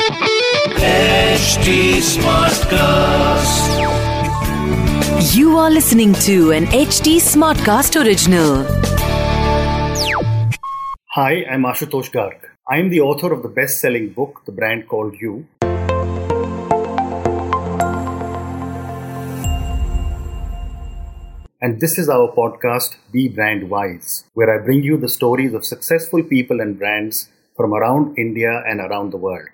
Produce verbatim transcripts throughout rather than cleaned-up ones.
H T Smartcast. You are listening to an H T Smartcast original. Hi, I'm Ashutosh Garg. I am the author of the best-selling book, The Brand Called You. And this is our podcast, Be Brand Wise, where I bring you the stories of successful people and brands from around India and around the world.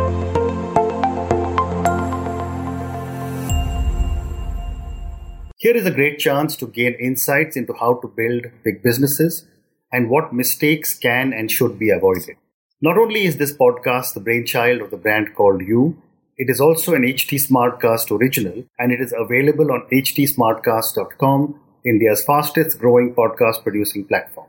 Here is a great chance to gain insights into how to build big businesses and what mistakes can and should be avoided. Not only is this podcast the brainchild of The Brand Called You, it is also an H T Smartcast original, and it is available on h t smartcast dot com, India's fastest growing podcast producing platform.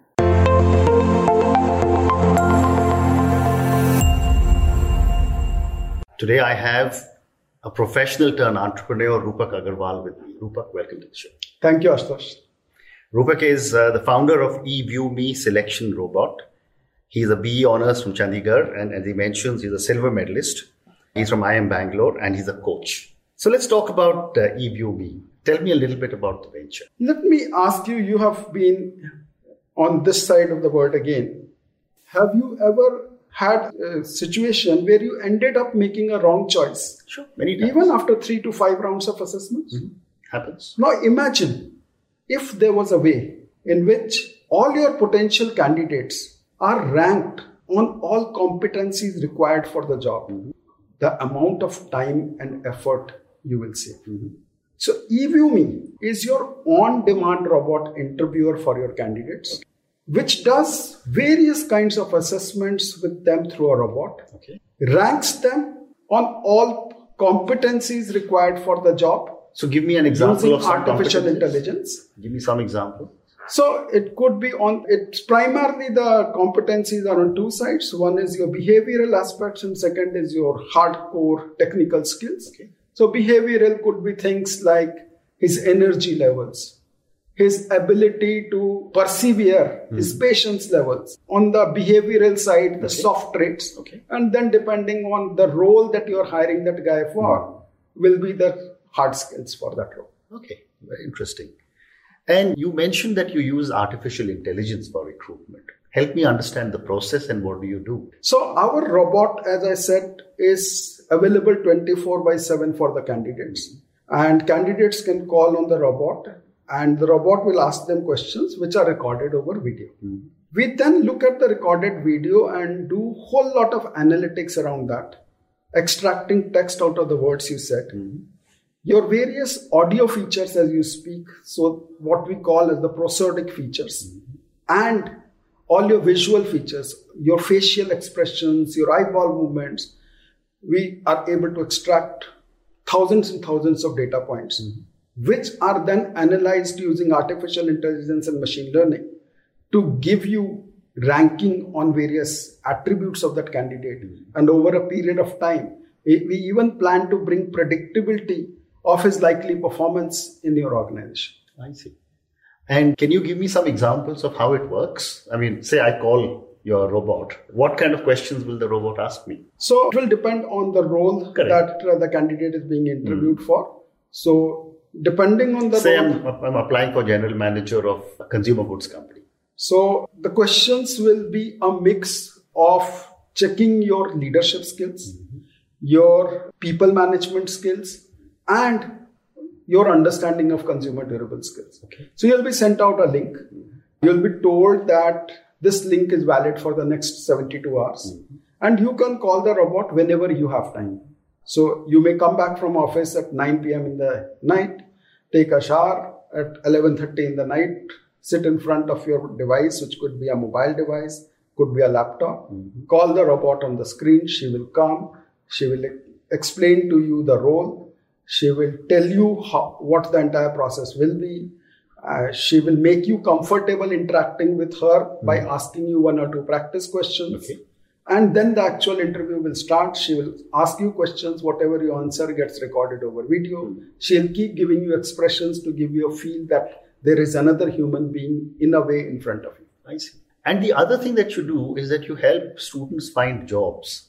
Today I have a professional turned entrepreneur, Rupak Agarwal, with me. Rupak, welcome to the show. Thank you, Ashutosh. Rupak is uh, the founder of eViewMe Selection Robot. He's a B E Honours from Chandigarh, and as he mentions, he's a silver medalist. He's from I I M Bangalore, and he's a coach. So let's talk about uh, eViewMe. Tell me a little bit about the venture. Let me ask you, you have been on this side of the world again. Have you ever had a situation where you ended up making a wrong choice? Sure, many times. Even after three to five rounds of assessments? Mm-hmm. Happens. Now imagine if there was a way in which all your potential candidates are ranked on all competencies required for the job. Mm-hmm. The amount of time and effort you will save. Mm-hmm. So eViewMe is your on-demand robot interviewer for your candidates, which does various kinds of assessments with them through a robot, okay. ranks them on all competencies required for the job. So give me an example of some artificial intelligence. Give me some example. So it could be on, it's primarily the competencies are on two sides. One is your behavioral aspects and second is your hardcore technical skills. Okay. So behavioral could be things like his energy levels, his ability to persevere, mm-hmm. his patience levels. On the behavioral side, the okay. soft traits. Okay. And then depending on the role that you're hiring that guy for, mm-hmm. will be the hard skills for that role. Okay, very interesting. And you mentioned that you use artificial intelligence for recruitment. Help me understand the process and what do you do? So our robot, as I said, is available twenty-four by seven for the candidates. And candidates can call on the robot and the robot will ask them questions which are recorded over video. Mm-hmm. We then look at the recorded video and do a whole lot of analytics around that, extracting text out of the words you said. Mm-hmm. Your various audio features as you speak, so what we call as the prosodic features, mm-hmm. and all your visual features, your facial expressions, your eyeball movements, we are able to extract thousands and thousands of data points, mm-hmm. which are then analyzed using artificial intelligence and machine learning to give you ranking on various attributes of that candidate. Mm-hmm. And over a period of time, we even plan to bring predictability of his likely performance in your organization. I see. And can you give me some examples of how it works? I mean, say I call your robot. What kind of questions will the robot ask me? So it will depend on the role Correct. that uh, the candidate is being interviewed mm. for. So depending on the say role... I'm, I'm applying for general manager of a consumer goods company. So the questions will be a mix of checking your leadership skills, mm-hmm. your people management skills, and your understanding of consumer durable skills. Okay. So you'll be sent out a link. Mm-hmm. You'll be told that this link is valid for the next seventy-two hours. Mm-hmm. And you can call the robot whenever you have time. So you may come back from office at nine p.m. in the night, take a shower at eleven thirty in the night, sit in front of your device, which could be a mobile device, could be a laptop, mm-hmm. call the robot on the screen. She will come. She will explain to you the role. She will tell you how, what the entire process will be. Uh, she will make you comfortable interacting with her mm-hmm. by asking you one or two practice questions. Okay. And then the actual interview will start. She will ask you questions. Whatever you answer gets recorded over video. Mm-hmm. She'll keep giving you expressions to give you a feel that there is another human being in a way in front of you. I see. And the other thing that you do is that you help students find jobs.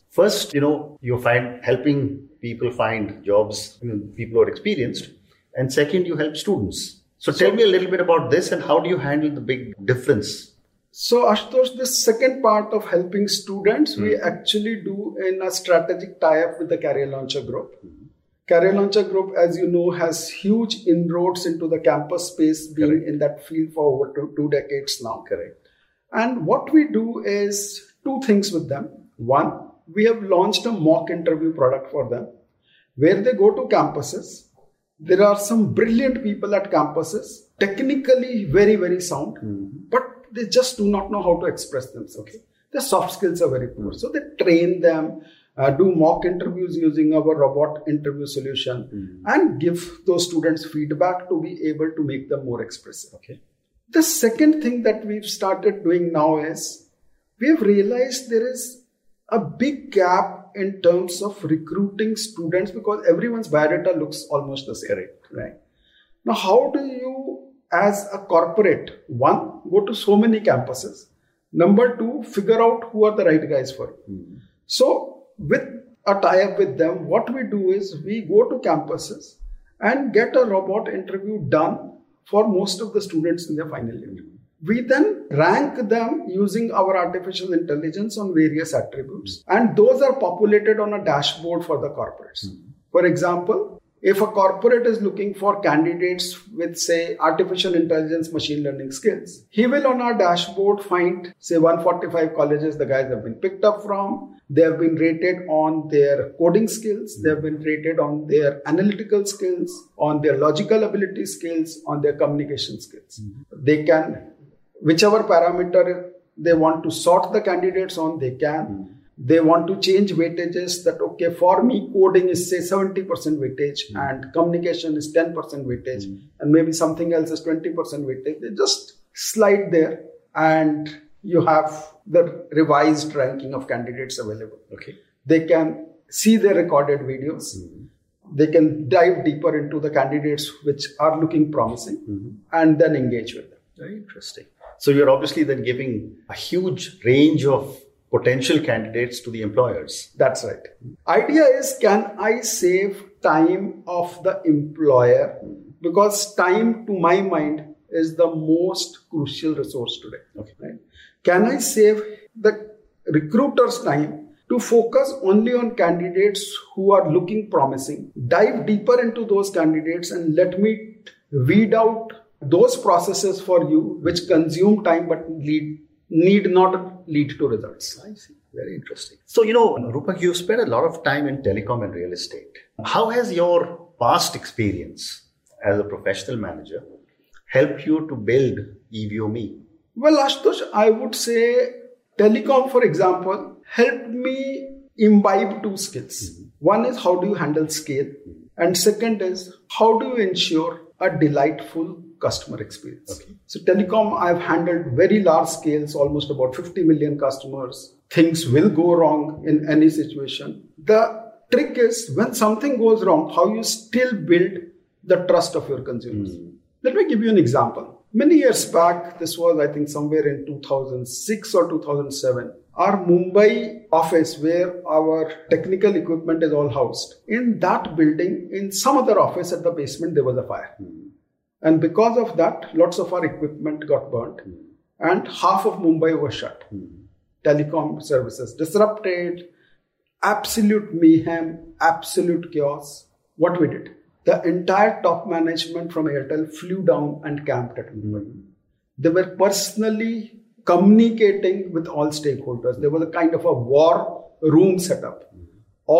First, you know, you find helping people find jobs, you know, people who are experienced. And second, you help students. So, so tell me a little bit about this and how do you handle the big difference? So Ashutosh, the second part of helping students, mm. we actually do in a strategic tie-up with the Career Launcher Group. Mm. Career Launcher Group, as you know, has huge inroads into the campus space, being Correct. In that field for over two, two decades now. Correct. And what we do is two things with them. One, we have launched a mock interview product for them, where they go to campuses. There are some brilliant people at campuses, technically very, very sound, mm. but they just do not know how to express themselves. Okay. Their soft skills are very poor. So they train them, uh, do mock interviews using our robot interview solution, mm. and give those students feedback to be able to make them more expressive. Okay. The second thing that we've started doing now is we have realized there is a big gap in terms of recruiting students because everyone's biodata looks almost the same. Correct. Right? Now, how do you, as a corporate, one, go to so many campuses. Number two, figure out who are the right guys for you. Mm-hmm. So with a tie-up with them, what we do is we go to campuses and get a robot interview done for most of the students in their final year. Mm-hmm. We then rank them using our artificial intelligence on various attributes. Mm-hmm. And those are populated on a dashboard for the corporates. Mm-hmm. For example, if a corporate is looking for candidates with, say, artificial intelligence, machine learning skills, he will on our dashboard find, say, one hundred forty-five colleges the guys have been picked up from. They have been rated on their coding skills. Mm-hmm. They have been rated on their analytical skills, on their logical ability skills, on their communication skills. Mm-hmm. They can, whichever parameter they want to sort the candidates on, they can. Mm-hmm. They want to change weightages that, okay, for me, coding is say seventy percent weightage mm. and communication is ten percent weightage mm. and maybe something else is twenty percent weightage. They just slide there and you have the revised ranking of candidates available. Okay. They can see their recorded videos. Mm. They can dive deeper into the candidates which are looking promising mm-hmm. and then engage with them. Very interesting. So you're obviously then giving a huge range of potential candidates to the employers. That's right. Idea is, can I save time of the employer? Because time, to my mind, is the most crucial resource today. Okay. Right? Can I save the recruiter's time to focus only on candidates who are looking promising, dive deeper into those candidates and let me weed out those processes for you which consume time but lead need not lead to results. I see. Very interesting. So, you know, Rupak, you've spent a lot of time in telecom and real estate. How has your past experience as a professional manager helped you to build E V O M E? Well, Ashutosh, I would say telecom, for example, helped me imbibe two skills. Mm-hmm. One is how do you handle scale? Mm-hmm. And second is how do you ensure a delightful customer experience. Okay. So telecom, I've handled very large scales, almost about fifty million customers. Things will go wrong in any situation. The trick is when something goes wrong, how you still build the trust of your consumers. Mm. Let me give you an example. Many years back, this was, I think, somewhere in two thousand six or two thousand seven, our Mumbai office where our technical equipment is all housed. In that building, in some other office at the basement, there was a fire. Mm. And because of that, lots of our equipment got burnt mm. and half of Mumbai was shut. Mm. Telecom services disrupted, absolute mayhem, absolute chaos. What we did? The entire top management from Airtel flew down and camped at Mumbai. Mm. They were personally communicating with all stakeholders. There was a kind of a war room set up. Mm.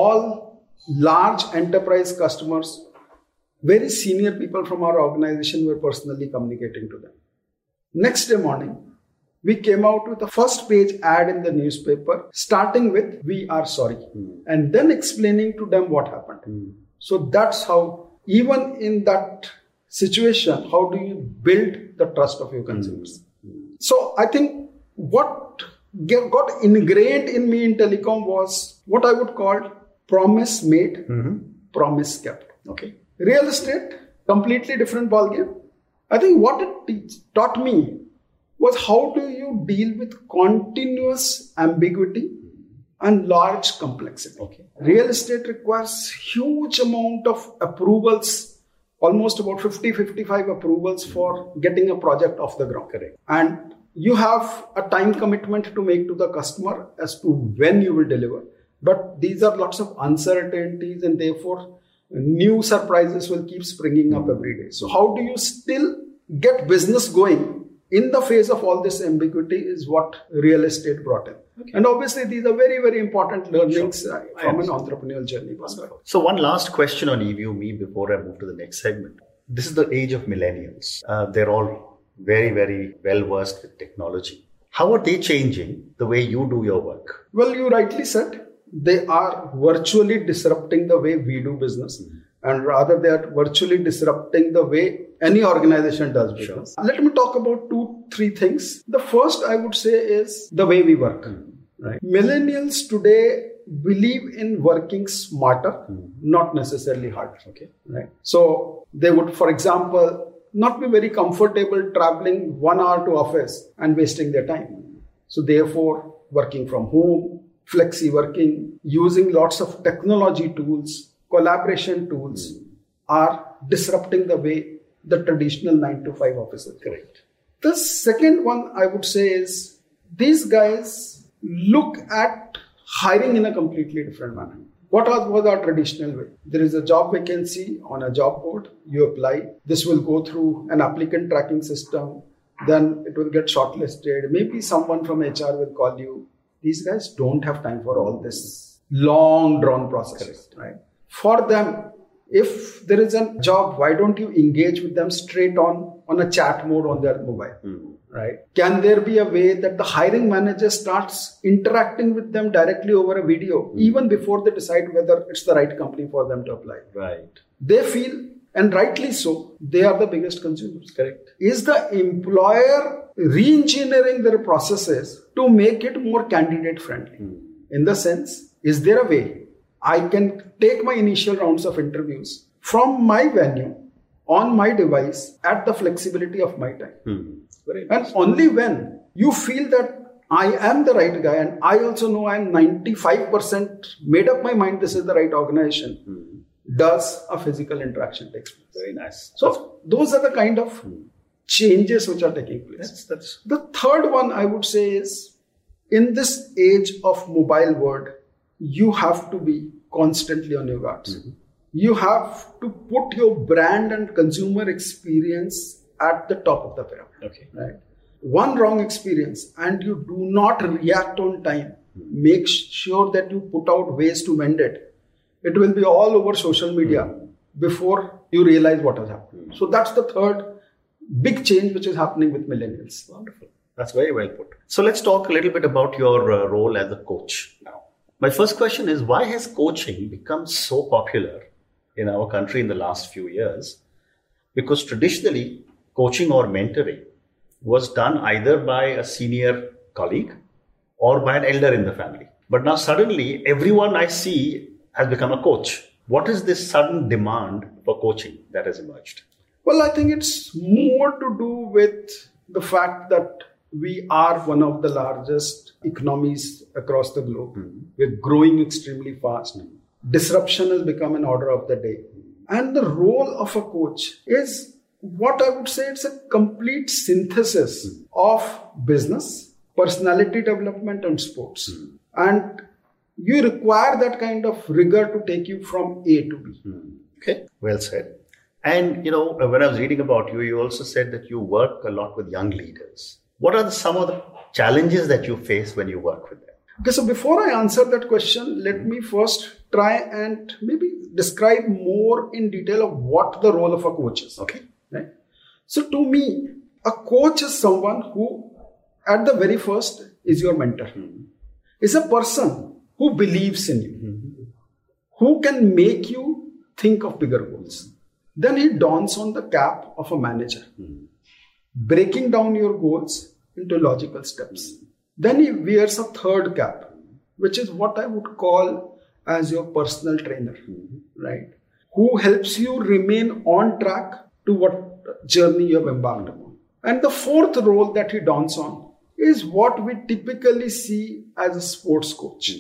All large enterprise customers, very senior people from our organization were personally communicating to them. Next day morning, we came out with a first page ad in the newspaper, starting with, "We are sorry," mm. and then explaining to them what happened. Mm. So that's how, even in that situation, how do you build the trust of your consumers? Mm. So I think what got ingrained in me in telecom was what I would call promise made, mm-hmm. promise kept. Okay. Real estate, completely different ballgame. I think what it taught me was how do you deal with continuous ambiguity and large complexity. Okay. Real estate requires huge amount of approvals, almost about fifty, fifty-five approvals for getting a project off the ground. Correct. And you have a time commitment to make to the customer as to when you will deliver. But these are lots of uncertainties, and therefore new surprises will keep springing up every day. So how do you still get business going in the face of all this ambiguity is what real estate brought in. Okay. And obviously these are very, very important learnings sure. uh, from an entrepreneurial journey perspective. So one last question on EviewMe before I move to the next segment. This is the age of millennials. Uh, they're all very, very well versed with technology. How are they changing the way you do your work? Well, you rightly said. They are virtually disrupting the way we do business, mm-hmm. and rather they are virtually disrupting the way any organization does business. Sure. Let me talk about two, three things. The first I would say is the way we work. Mm-hmm. Right? Millennials today believe in working smarter, mm-hmm. not necessarily harder. Okay. Right. So they would, for example, not be very comfortable traveling one hour to office and wasting their time. So therefore, working from home, flexi working, using lots of technology tools, collaboration tools mm. are disrupting the way the traditional nine to five offices. Correct. The second one I would say is these guys look at hiring in a completely different manner. What was our traditional way? There is a job vacancy on a job board. You apply. This will go through an applicant tracking system. Then it will get shortlisted. Maybe someone from H R will call you. These guys don't have time for all this long drawn process, right? For them, if there is a job, why don't you engage with them straight on, on a chat mode on their mobile, mm. right? Can there be a way that the hiring manager starts interacting with them directly over a video, mm. even before they decide whether it's the right company for them to apply? Right. They feel, and rightly so, they are the biggest consumers. Correct. Is the employer re-engineering their processes to make it more candidate friendly? Mm. In the sense, is there a way I can take my initial rounds of interviews from my venue on my device at the flexibility of my time? Mm. Very and nice. Only when you feel that I am the right guy and I also know I'm ninety-five percent made up my mind this is the right organization, mm. does a physical interaction take place. Very nice. So that's, those are the kind of mm. changes which are taking place. That's, that's... The third one I would say is, in this age of mobile world, you have to be constantly on your guards. Mm-hmm. You have to put your brand and consumer experience at the top of the pyramid. Okay. Right? One wrong experience and you do not react on time. Mm-hmm. Make sure that you put out ways to mend it. It will be all over social media mm-hmm. before you realize what has happened. Mm-hmm. So that's the third big change which is happening with millennials. Wonderful. That's very well put. So let's talk a little bit about your uh, role as a coach now. My first question is, why has coaching become so popular in our country in the last few years? Because traditionally, coaching or mentoring was done either by a senior colleague or by an elder in the family. But now suddenly, everyone I see has become a coach. What is this sudden demand for coaching that has emerged? Well, I think it's more to do with the fact that we are one of the largest economies across the globe. Mm-hmm. We're growing extremely fast. Mm-hmm. Disruption has become an order of the day. Mm-hmm. And the role of a coach is what I would say it's a complete synthesis mm-hmm. of business, personality development and sports. Mm-hmm. And you require that kind of rigor to take you from A to B. Mm-hmm. Okay, well said. And, you know, when I was reading about you, you also said that you work a lot with young leaders. What are the, some of the challenges that you face when you work with them? Okay, so before I answer that question, let me first try and maybe describe more in detail of what the role of a coach is. Okay. Right? So to me, a coach is someone who, at the very first, is your mentor. Mm-hmm. Is a person who believes in you, mm-hmm. who can make you think of bigger goals. Then he dons on the cap of a manager. Mm-hmm. Breaking down your goals into logical steps. Then he wears a third cap, which is what I would call as your personal trainer, mm-hmm. right? Who helps you remain on track to what journey you have embarked upon. And the fourth role that he dons on is what we typically see as a sports coach. Mm-hmm.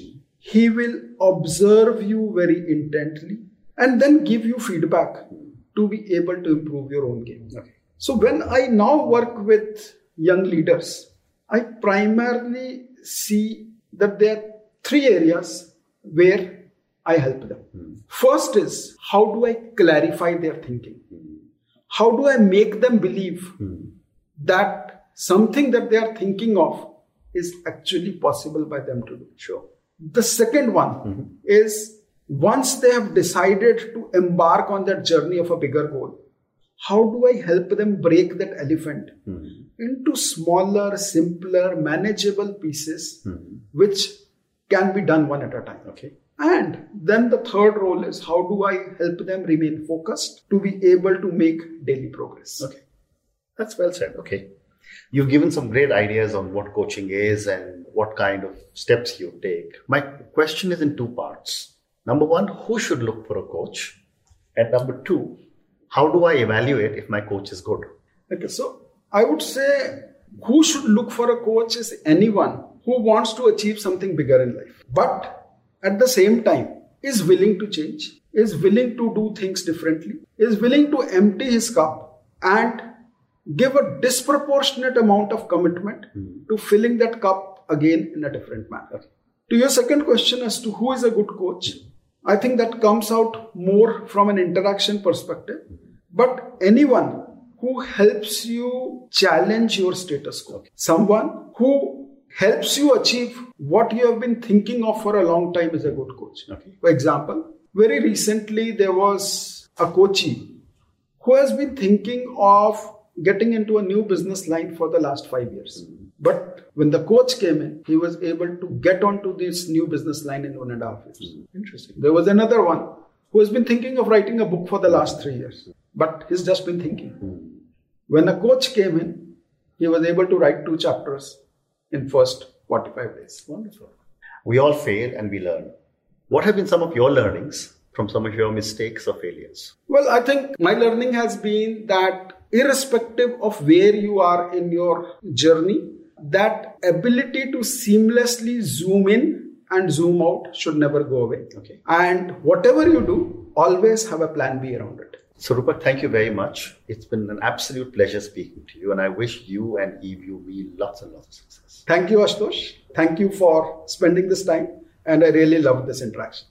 he will observe you very intently and then give you feedback to be able to improve your own game. Okay. So when I now work with young leaders, I primarily see that there are three areas where I help them. Mm. First is, how do I clarify their thinking? Mm. How do I make them believe mm. that something that they are thinking of is actually possible by them to do? Sure. The second one mm-hmm. is, once they have decided to embark on that journey of a bigger goal, how do I help them break that elephant mm-hmm. into smaller, simpler, manageable pieces mm-hmm. which can be done one at a time? Okay. And then the third role is, how do I help them remain focused to be able to make daily progress? Okay. That's well said. Okay. You've given some great ideas on what coaching is and what kind of steps you take. My question is in two parts. Number one, who should look for a coach? And number two, how do I evaluate if my coach is good? Okay, so I would say who should look for a coach is anyone who wants to achieve something bigger in life, but at the same time is willing to change, is willing to do things differently, is willing to empty his cup and give a disproportionate amount of commitment mm. to filling that cup again in a different manner. Okay. To your second question as to who is a good coach, I think that comes out more from an interaction perspective. But anyone who helps you challenge your status quo, okay. someone who helps you achieve what you have been thinking of for a long time is a good coach. Okay. For example, very recently there was a coachee who has been thinking of getting into a new business line for the last five years. Mm. But when the coach came in, he was able to get onto this new business line in one and a half years. Mm. Interesting. There was another one who has been thinking of writing a book for the last three years, but he's just been thinking. Mm. When a coach came in, he was able to write two chapters in first forty-five days. Wonderful. We all fail and we learn. What have been some of your learnings from some of your mistakes or failures? Well, I think my learning has been that irrespective of where you are in your journey, that ability to seamlessly zoom in and zoom out should never go away. Okay. And whatever you do, always have a plan B around it. So Rupak, thank you very much. It's been an absolute pleasure speaking to you, and I wish you and eViewMe lots and lots of success. Thank you, Ashutosh. Thank you for spending this time, and I really loved this interaction.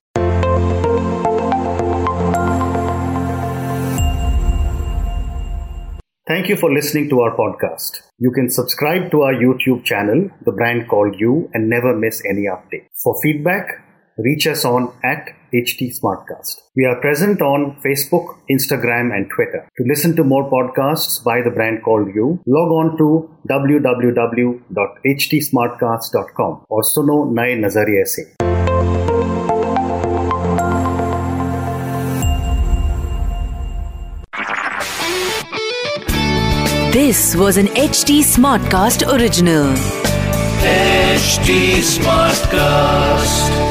Thank you for listening to our podcast. You can subscribe to our YouTube channel, The Brand Called You, and never miss any update. For feedback, reach us on at H T Smartcast. We are present on Facebook, Instagram, and Twitter. To listen to more podcasts by The Brand Called You, log on to w w w dot h t smartcast dot com or suno naye nazariye se. This was an H T Smartcast original. H T Smartcast.